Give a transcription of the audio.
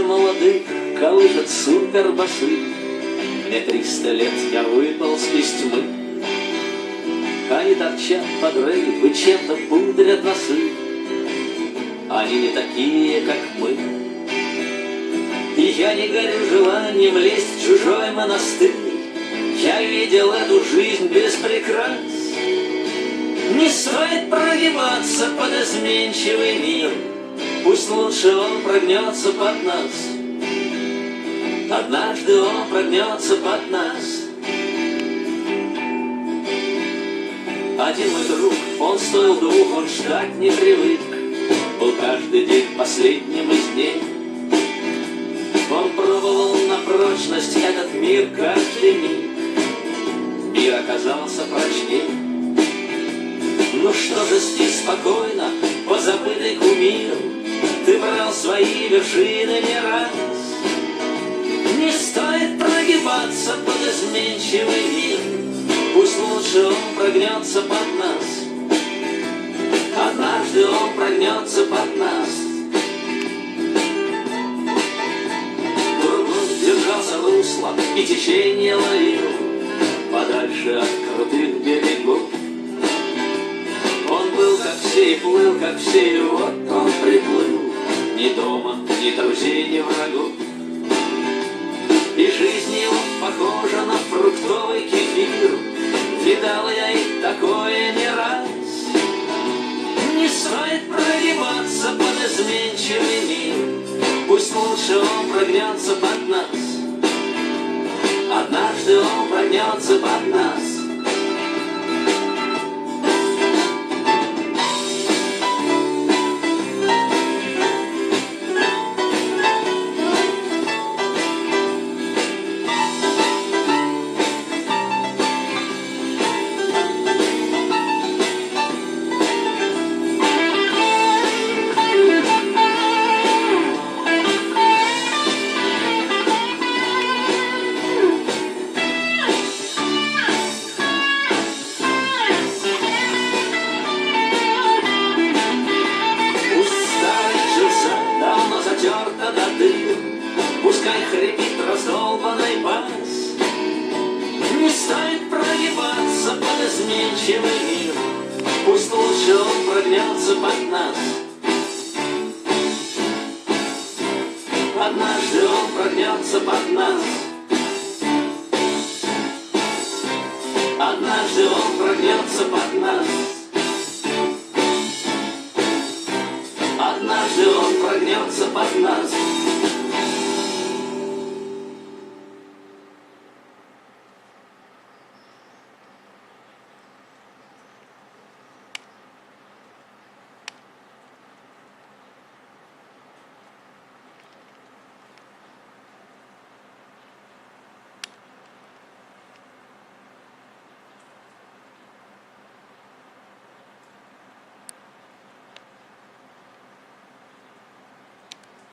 молодых колышет супербасы. Мне 300 лет, я выполз из тьмы. Они торчат под рейв и чем-то пудрят носы. Они не такие, как мы. И я не горю желанием лезть в чужой монастырь. Я видел эту жизнь без прикрас. Не стоит прогибаться под изменчивый мир. Пусть лучше он прогнется под нас. Однажды он прогнется под нас. Один мой друг, он стоил двух, он ждать не привык. Был каждый день последним из дней. Он пробовал на прочность этот мир каждый миг. Мир оказался прочней. Ну что же, спи спокойно, позабытый кумир. Ты брал свои вершины не раз. Не стоит прогибаться под изменчивый мир. Пусть лучше он прогнется под нас. Однажды он прогнется под нас. Другой держался русла и течение ловил подальше от крутых берегов. Он был как все и плыл как все, и вот он приплыл. Ни дома, ни друзей, ни врагов. И жизнь его похожа на фруктовый кефир. Видал я и такое не раз. Не стоит прогибаться под изменчивый мир. Пусть лучше он прогнется под нас. Однажды он прогнется под нас. Пускай хрипит раздолбанный бас. Не стоит прогибаться под изменчивый мир. Пусть лучше он прогнется под нас. Однажды он прогнется под нас. Однажды он прогнется под нас.